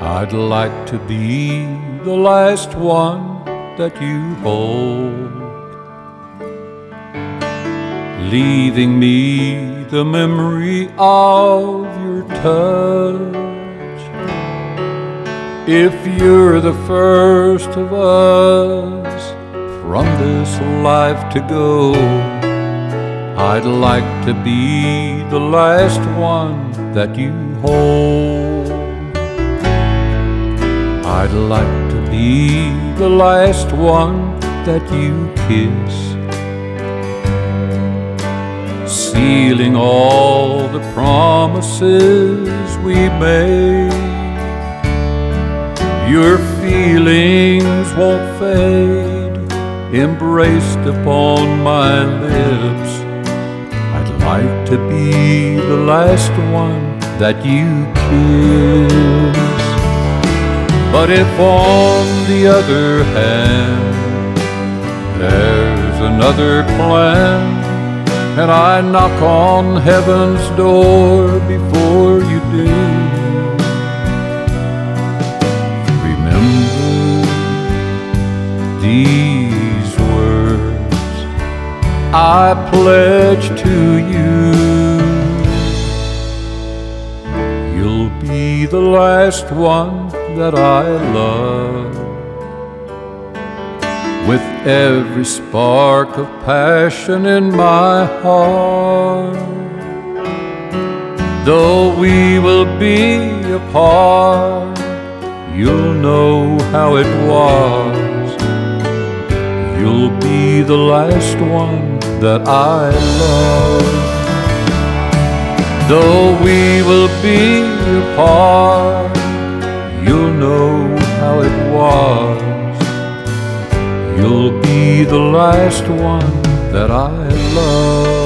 I'd like to be the last one that you hold, leaving me the memory of your touch. If you're the first of us from this life to go, I'd like to be the last one that you hold. I'd like to be the last one that you kiss, sealing all the promises we made. Your feelings won't fade, embraced upon my lips. I'd like to be the last one that you kiss. But if on the other hand there's another plan, and I knock on heaven's door before you do, remember these words I pledge to you. You'll be the last one that I love, with every spark of passion in my heart. Though we will be apart, you'll know how it was. You'll be the last one that I love. Though we will be apart, you'll know how it was. You'll be the last one that I love.